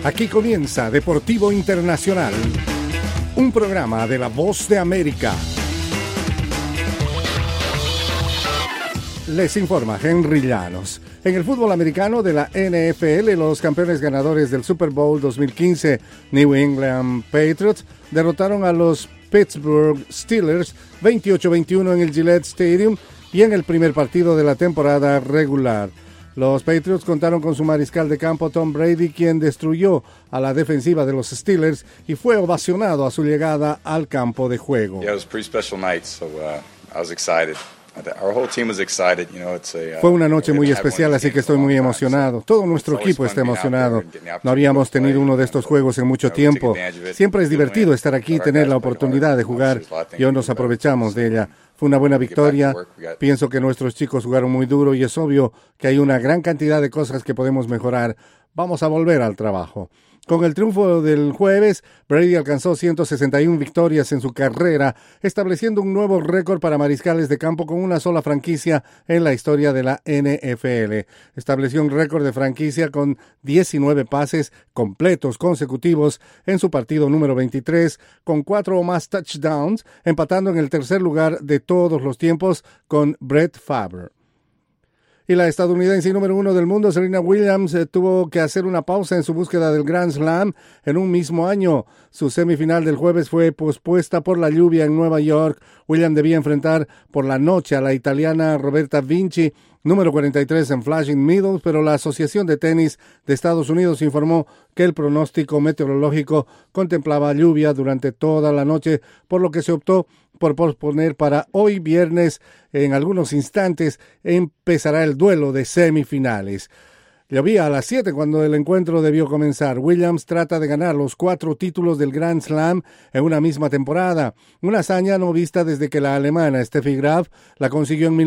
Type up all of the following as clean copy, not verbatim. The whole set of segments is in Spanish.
Aquí comienza Deportivo Internacional, un programa de La Voz de América. Les informa Henry Llanos. En el fútbol americano de la NFL, los campeones ganadores del Super Bowl 2015, New England Patriots, derrotaron a los Pittsburgh Steelers 28-21 en el Gillette Stadium y en el primer partido de la temporada regular. Los Patriots contaron con su mariscal de campo Tom Brady, quien destruyó a la defensiva de los Steelers y fue ovacionado a su llegada al campo de juego. Yeah, it was a pretty special night, so I was excited. Our whole team was excited, you know, Fue una noche muy especial, así que estoy muy emocionado. Todo nuestro equipo está emocionado. No habíamos tenido uno de estos juegos en mucho tiempo. Siempre es divertido estar aquí y tener la oportunidad de jugar, y hoy nos aprovechamos de ella. Fue una buena victoria. Pienso que nuestros chicos jugaron muy duro y es obvio que hay una gran cantidad de cosas que podemos mejorar. Vamos a volver al trabajo. Con el triunfo del jueves, Brady alcanzó 161 victorias en su carrera, estableciendo un nuevo récord para mariscales de campo con una sola franquicia en la historia de la NFL. Estableció un récord de franquicia con 19 pases completos consecutivos en su partido número 23, con 4 o más touchdowns, empatando en el tercer lugar de todos los tiempos con Brett Favre. Y la estadounidense número 1 del mundo, Serena Williams, tuvo que hacer una pausa en su búsqueda del Grand Slam en un mismo año. Su semifinal del jueves fue pospuesta por la lluvia en Nueva York. Williams debía enfrentar por la noche a la italiana Roberta Vinci, número 43 en Flushing Meadows, pero la Asociación de Tenis de Estados Unidos informó que el pronóstico meteorológico contemplaba lluvia durante toda la noche, por lo que se optó por posponer para hoy viernes. En algunos instantes empezará el duelo de semifinales. Llovía a las 7 cuando el encuentro debió comenzar. Williams trata de ganar los 4 títulos del Grand Slam en una misma temporada, una hazaña no vista desde que la alemana Steffi Graf la consiguió en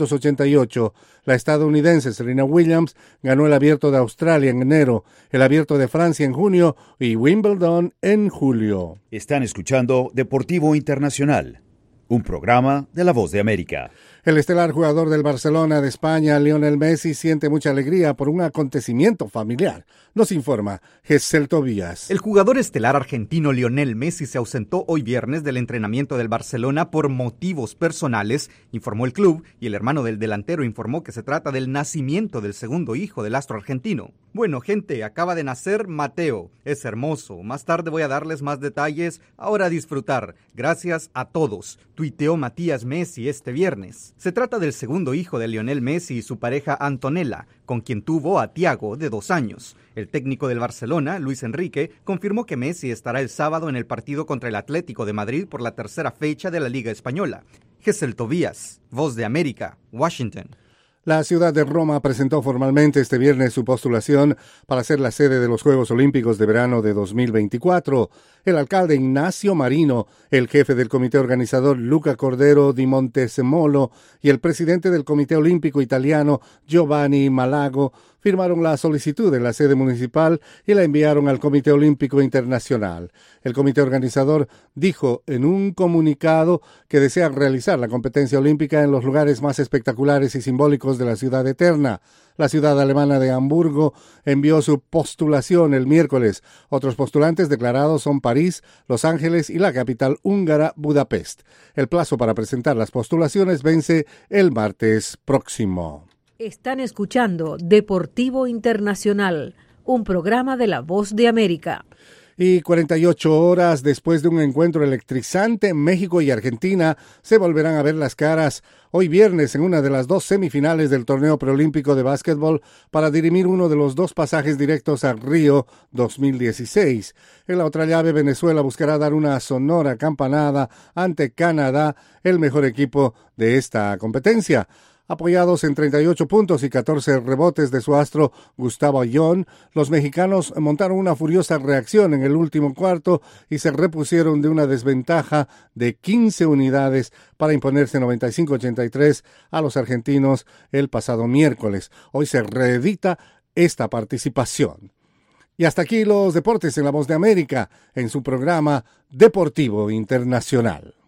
1988. La estadounidense Serena Williams ganó el Abierto de Australia en enero, el Abierto de Francia en junio y Wimbledon en julio. Están escuchando Deportivo Internacional, un programa de La Voz de América. El estelar jugador del Barcelona de España, Lionel Messi, siente mucha alegría por un acontecimiento familiar. Nos informa Gesell Tobías. El jugador estelar argentino Lionel Messi se ausentó hoy viernes del entrenamiento del Barcelona por motivos personales, informó el club, y el hermano del delantero informó que se trata del nacimiento del segundo hijo del astro argentino. Bueno, gente, acaba de nacer Mateo. Es hermoso. Más tarde voy a darles más detalles. Ahora a disfrutar. Gracias a todos, tuiteó Matías Messi este viernes. Se trata del segundo hijo de Lionel Messi y su pareja Antonella, con quien tuvo a Thiago, de 2 años. El técnico del Barcelona, Luis Enrique, confirmó que Messi estará el sábado en el partido contra el Atlético de Madrid por la tercera fecha de la Liga Española. Gesell Tobías, Voz de América, Washington. La ciudad de Roma presentó formalmente este viernes su postulación para ser la sede de los Juegos Olímpicos de Verano de 2024. El alcalde Ignacio Marino, el jefe del comité organizador Luca Cordero di Montesemolo y el presidente del Comité Olímpico Italiano Giovanni Malago firmaron la solicitud en la sede municipal y la enviaron al Comité Olímpico Internacional. El comité organizador dijo en un comunicado que desea realizar la competencia olímpica en los lugares más espectaculares y simbólicos de la ciudad eterna. La ciudad alemana de Hamburgo envió su postulación el miércoles. Otros postulantes declarados son París, Los Ángeles y la capital húngara, Budapest. El plazo para presentar las postulaciones vence el martes próximo. Están escuchando Deportivo Internacional, un programa de La Voz de América. Y 48 horas después de un encuentro electrizante, México y Argentina se volverán a ver las caras hoy viernes en una de las 2 semifinales del torneo preolímpico de básquetbol para dirimir uno de los 2 pasajes directos a Río 2016. En la otra llave, Venezuela buscará dar una sonora campanada ante Canadá, el mejor equipo de esta competencia. Apoyados en 38 puntos y 14 rebotes de su astro Gustavo Ayllón, los mexicanos montaron una furiosa reacción en el último cuarto y se repusieron de una desventaja de 15 unidades para imponerse 95-83 a los argentinos el pasado miércoles. Hoy se reedita esta participación. Y hasta aquí los deportes en La Voz de América, en su programa Deportivo Internacional.